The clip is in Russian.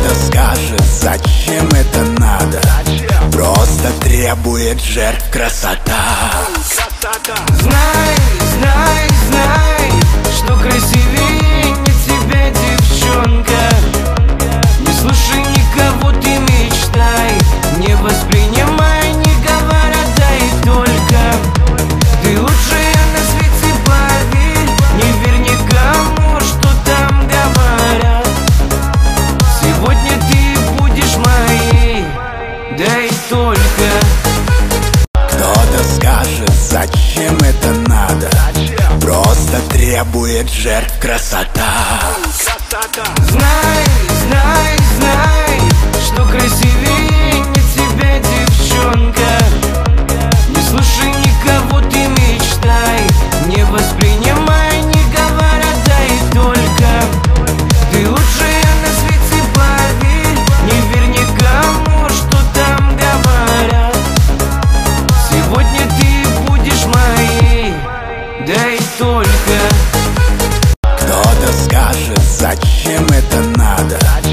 Кто-то скажет, зачем это надо? Просто требует жертв красота. Знай, знай, знай, что красивее не тебя, девчонка. Не слушай никого, ты мечтай, не воспринимай, не говоря, да и только. Ты лучшая на свете, поверь, не верь никому, что там говорят. Сегодня ты будешь моей, да и только. Кто-то скажет, зачем это надо? Просто требует жертв красота.